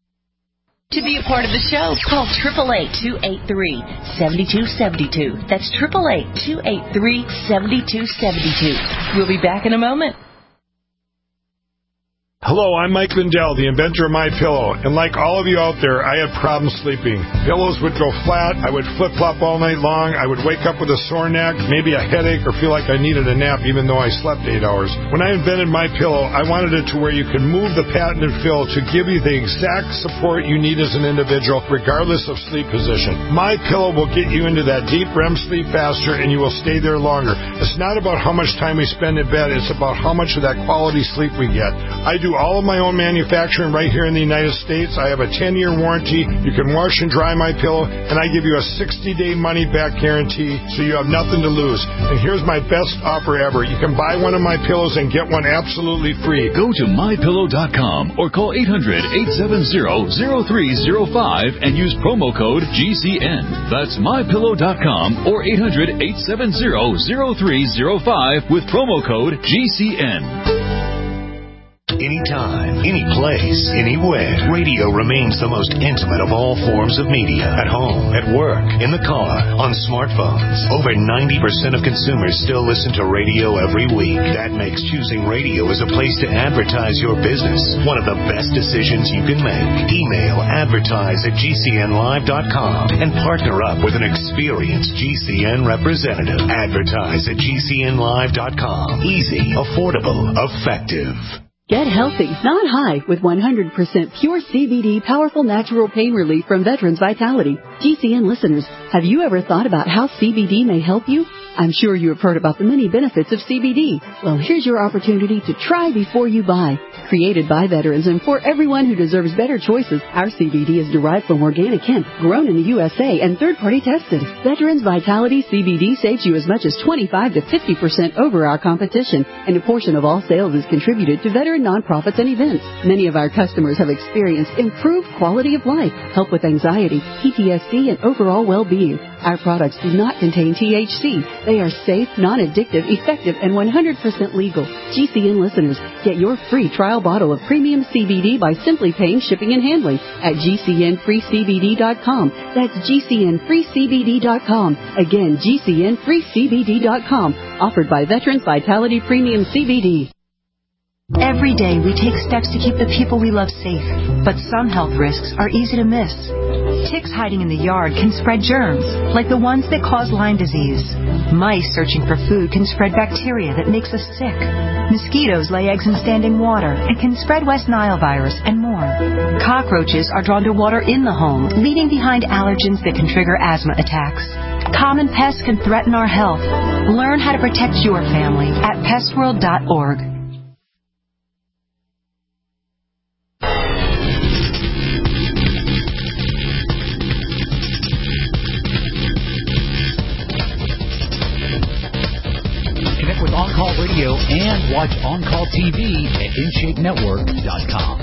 To be a part of the show, call eight eight eight, two eight three, seven two seven two. That's eight eight eight, two eight three, seven two seven two. We'll be back in a moment. Hello, I'm Mike Lindell, the inventor of MyPillow, and like all of you out there, I had problems sleeping. Pillows would go flat, I would flip-flop all night long, I would wake up with a sore neck, maybe a headache, or feel like I needed a nap even though I slept eight hours. When I invented MyPillow, I wanted it to where you can move the patented fill to give you the exact support you need as an individual, regardless of sleep position. MyPillow will get you into that deep R E M sleep faster, and you will stay there longer. It's not about how much time we spend in bed, it's about how much of that quality sleep we get. I do all of my own manufacturing right here in the United States. I have a ten-year warranty. You can wash and dry MyPillow, and I give you a sixty-day money-back guarantee, so you have nothing to lose. And here's my best offer ever. You can buy one of my pillows and get one absolutely free. Go to my pillow dot com or call eight hundred, eight seven zero, zero three zero five and use promo code G C N. That's my pillow dot com or eight hundred, eight seven zero, zero three zero five with promo code G C N. Anytime, any place, anywhere, radio remains the most intimate of all forms of media. At home, at work, in the car, on smartphones. Over ninety percent of consumers still listen to radio every week. That makes choosing radio as a place to advertise your business one of the best decisions you can make. Email advertise at G C N live dot com and partner up with an experienced G C N representative. Advertise at G C N live dot com. Easy, affordable, effective. Get healthy, not high, with one hundred percent pure C B D powerful natural pain relief from Veterans Vitality. G C N listeners, have you ever thought about how C B D may help you? I'm sure you have heard about the many benefits of C B D. Well, here's your opportunity to try before you buy. Created by veterans and for everyone who deserves better choices, our C B D is derived from organic hemp, grown in the U S A, and third-party tested. Veterans Vitality C B D saves you as much as twenty-five to fifty percent over our competition, and a portion of all sales is contributed to veteran nonprofits and events. Many of our customers have experienced improved quality of life, help with anxiety, P T S D, and overall well-being. Our products do not contain T H C. They are safe, non-addictive, effective, and one hundred percent legal. G C N listeners, get your free trial bottle of premium C B D by simply paying shipping and handling at G C N free C B D dot com. That's G C N free C B D dot com. Again, G C N free C B D dot com. Offered by Veterans Vitality Premium C B D. Every day we take steps to keep the people we love safe, but some health risks are easy to miss. Ticks hiding in the yard can spread germs, like the ones that cause Lyme disease. Mice searching for food can spread bacteria that makes us sick. Mosquitoes lay eggs in standing water and can spread West Nile virus and more. Cockroaches are drawn to water in the home, leaving behind allergens that can trigger asthma attacks. Common pests can threaten our health. Learn how to protect your family at pest world dot org. On-Call Radio and watch On-Call T V at in shape network dot com.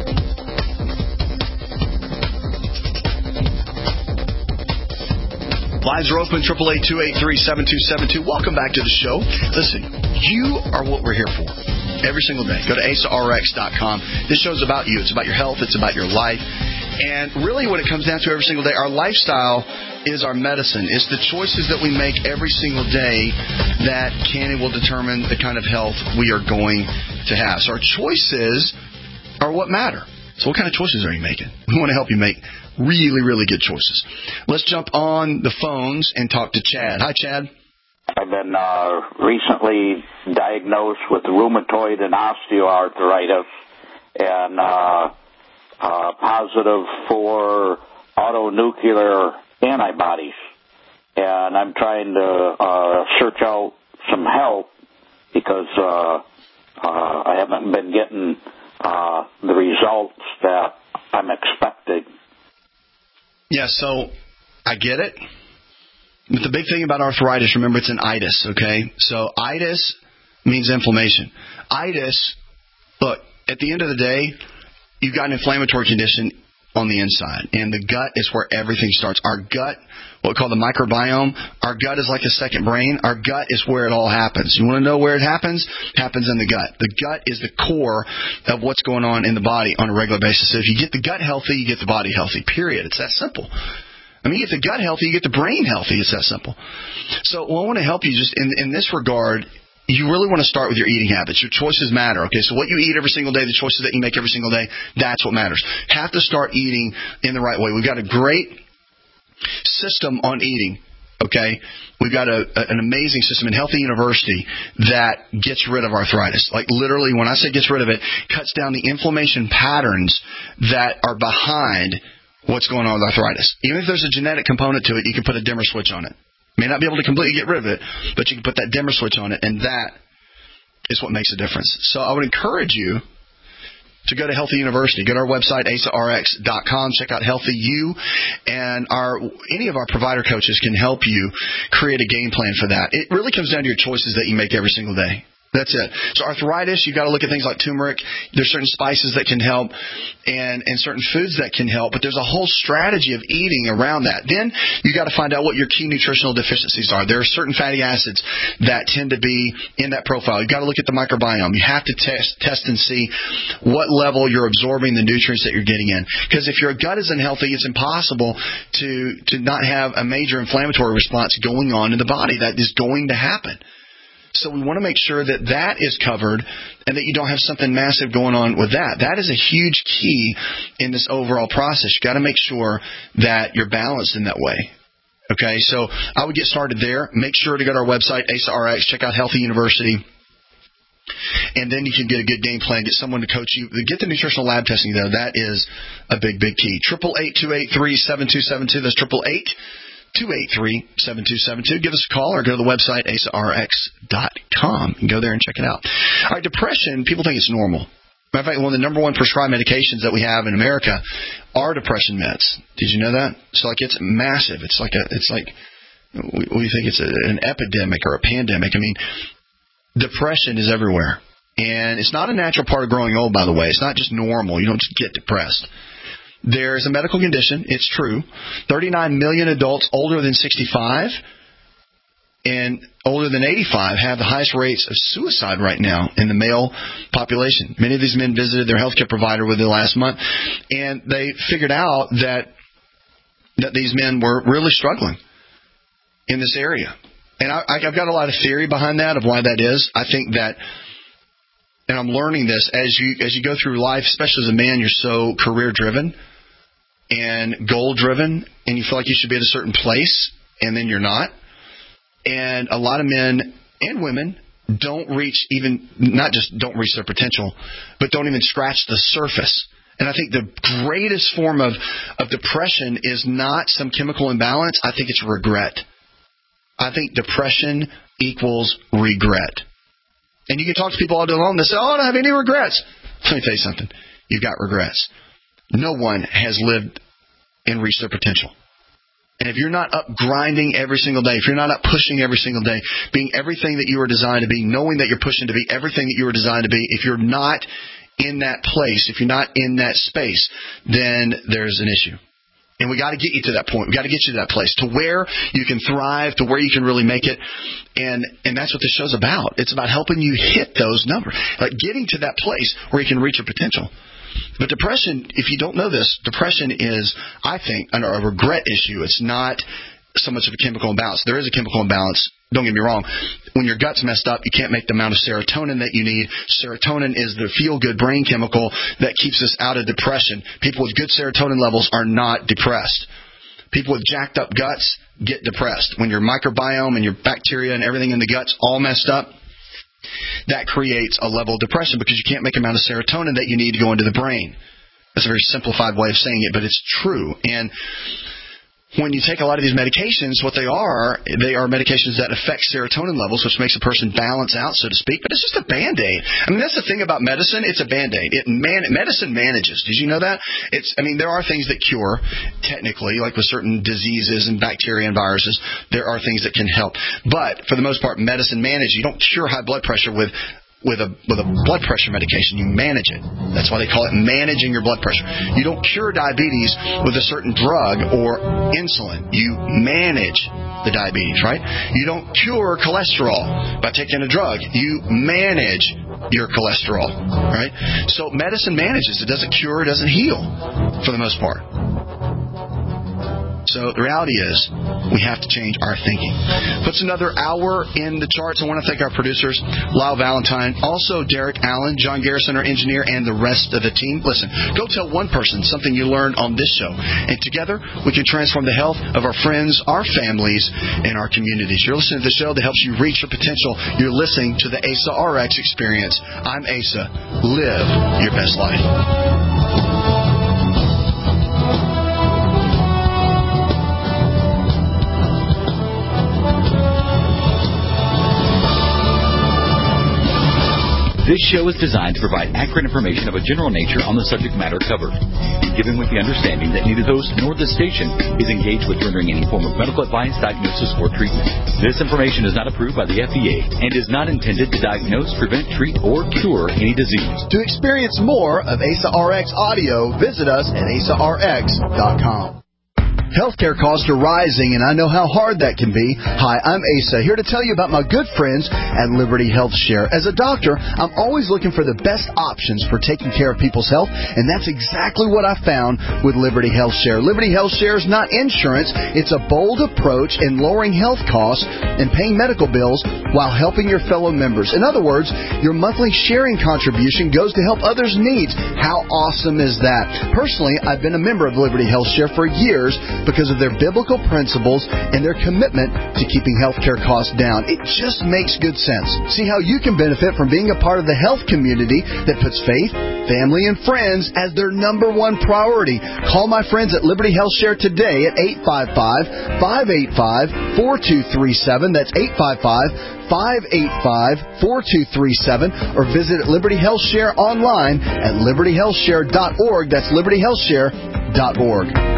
Lines are open, eight eight eight, two eight three, seven two seven two. Welcome back to the show. Listen, you are what we're here for every single day. Go to A S A R X dot com. This show's about you. It's about your health. It's about your life. And really what it comes down to every single day, our lifestyle is our medicine. It's the choices that we make every single day that can and will determine the kind of health we are going to have. So our choices are what matter. So what kind of choices are you making? We want to help you make really, really good choices. Let's jump on the phones and talk to Chad. Hi, Chad. I've been uh, recently diagnosed with rheumatoid and osteoarthritis and uh, uh, positive for autonuclear antibodies. And I'm trying to uh, search out some help because uh, uh, I haven't been getting uh, the results that I'm expecting. Yeah, so I get it. But the big thing about arthritis, remember, it's an itis, okay? So itis means inflammation. Itis, look, at the end of the day, you've got an inflammatory condition on the inside, and the gut is where everything starts. Our gut, what we call the microbiome, our gut is like a second brain. Our gut is where it all happens. You want to know where it happens? It happens in the gut. The gut is the core of what's going on in the body on a regular basis. So if you get the gut healthy, you get the body healthy, period. It's that simple. I mean, you get the gut healthy, you get the brain healthy. It's that simple. So well, I want to help you just in, in this regard. You really want to start with your eating habits. Your choices matter, okay? So what you eat every single day, the choices that you make every single day, that's what matters. Have to start eating in the right way. We've got a great system on eating, okay? We've got a, a, an amazing system in Healthy University that gets rid of arthritis. Like literally, when I say gets rid of it, cuts down the inflammation patterns that are behind what's going on with arthritis. Even if there's a genetic component to it, you can put a dimmer switch on it. May not be able to completely get rid of it, but you can put that dimmer switch on it, and that is what makes a difference. So I would encourage you to go to Healthy University. Go to our website, A S A R X dot com. Check out Healthy U, and our any of our provider coaches can help you create a game plan for that. It really comes down to your choices that you make every single day. That's it. So arthritis, you've got to look at things like turmeric. There's certain spices that can help and, and certain foods that can help, but there's a whole strategy of eating around that. Then you've got to find out what your key nutritional deficiencies are. There are certain fatty acids that tend to be in that profile. You've got to look at the microbiome. You have to test, test and see what level you're absorbing the nutrients that you're getting in. Because if your gut isn't healthy, it's impossible to, to not have a major inflammatory response going on in the body. That is going to happen. So we want to make sure that that is covered and that you don't have something massive going on with that. That is a huge key in this overall process. You've got to make sure that you're balanced in that way. Okay, so I would get started there. Make sure to go to our website, A S A R X, check out Healthy University. And then you can get a good game plan, get someone to coach you. Get the nutritional lab testing, though. That is a big, big key. eight eight eight, two eight three, seven two seven two. That's eight eight eight, two eight three, seven two seven two. Give us a call or go to the website, A S A R X dot com. You can go there and check it out. All right, depression, people think it's normal. Matter of fact, one of the number one prescribed medications that we have in America are depression meds. Did you know that? So, like, it's massive. It's like a, it's like, we, we think it's a, an epidemic or a pandemic. I mean, depression is everywhere. And it's not a natural part of growing old, by the way. It's not just normal. You don't just get depressed. There's a medical condition. It's true. thirty-nine million adults older than sixty-five and older than eighty-five have the highest rates of suicide right now in the male population. Many of these men visited their healthcare provider within the last month, and they figured out that that these men were really struggling in this area. And I, I've got a lot of theory behind that of why that is. I think that, and I'm learning this, as you as you go through life, especially as a man, you're so career-driven and goal-driven, and you feel like you should be at a certain place, and then you're not. And a lot of men and women don't reach even, not just don't reach their potential, but don't even scratch the surface. And I think the greatest form of, of depression is not some chemical imbalance. I think it's regret. I think depression equals regret. And you can talk to people all day long. They say, oh, I don't have any regrets. Let me tell you something. You've got regrets. No one has lived and reached their potential. And if you're not up grinding every single day, if you're not up pushing every single day, being everything that you were designed to be, knowing that you're pushing to be everything that you were designed to be, if you're not in that place, if you're not in that space, then there's an issue. And we got to get you to that point. We got to get you to that place, to where you can thrive, to where you can really make it. And and that's what this show's about. It's about helping you hit those numbers, like getting to that place where you can reach your potential. But depression, if you don't know this, depression is, I think, a regret issue. It's not so much of a chemical imbalance. There is a chemical imbalance. Don't get me wrong. When your gut's messed up, you can't make the amount of serotonin that you need. Serotonin is the feel-good brain chemical that keeps us out of depression. People with good serotonin levels are not depressed. People with jacked up guts get depressed. When your microbiome and your bacteria and everything in the gut's all messed up, that creates a level of depression because you can't make the amount of serotonin that you need to go into the brain. That's a very simplified way of saying it, but it's true. And when you take a lot of these medications, what they are, they are medications that affect serotonin levels, which makes a person balance out, so to speak. But it's just a Band-Aid. I mean, that's the thing about medicine. It's a Band-Aid. It man, medicine manages. Did you know that? It's. I mean, there are things that cure, technically, like with certain diseases and bacteria and viruses. There are things that can help. But for the most part, medicine manages. You don't cure high blood pressure with With a with a blood pressure medication. You manage it. That's why they call it managing your blood pressure. You don't cure diabetes with a certain drug or insulin. You manage the diabetes, right? You don't cure cholesterol by taking a drug. You manage your cholesterol, right? So medicine manages. It doesn't cure. It doesn't heal for the most part. So the reality is we have to change our thinking. Puts another hour in the charts. I want to thank our producers, Lyle Valentine, also Derek Allen, John Garrison, our engineer, and the rest of the team. Listen, go tell one person something you learned on this show. And together we can transform the health of our friends, our families, and our communities. You're listening to the show that helps you reach your potential. You're listening to the A S A R X experience. I'm Asa. Live your best life. This show is designed to provide accurate information of a general nature on the subject matter covered, and given with the understanding that neither host nor the station is engaged with rendering any form of medical advice, diagnosis, or treatment. This information is not approved by the F D A and is not intended to diagnose, prevent, treat, or cure any disease. To experience more of A S A R X audio, visit us at A S A R X dot com. Healthcare costs are rising, and I know how hard that can be. Hi, I'm Asa, here to tell you about my good friends at Liberty Health Share. As a doctor, I'm always looking for the best options for taking care of people's health, and that's exactly what I found with Liberty Health Share. Liberty Health Share is not insurance. It's a bold approach in lowering health costs and paying medical bills while helping your fellow members. In other words, your monthly sharing contribution goes to help others' needs. How awesome is that? Personally, I've been a member of Liberty Health Share for years because of their biblical principles and their commitment to keeping healthcare costs down. It just makes good sense. See how you can benefit from being a part of the health community that puts faith, family, and friends as their number one priority. Call my friends at Liberty Health Share today at eight five five, five eight five, four two three seven. That's eight five five, five eight five, four two three seven, or visit Liberty Health Share online at liberty health share dot org. That's liberty health share dot org.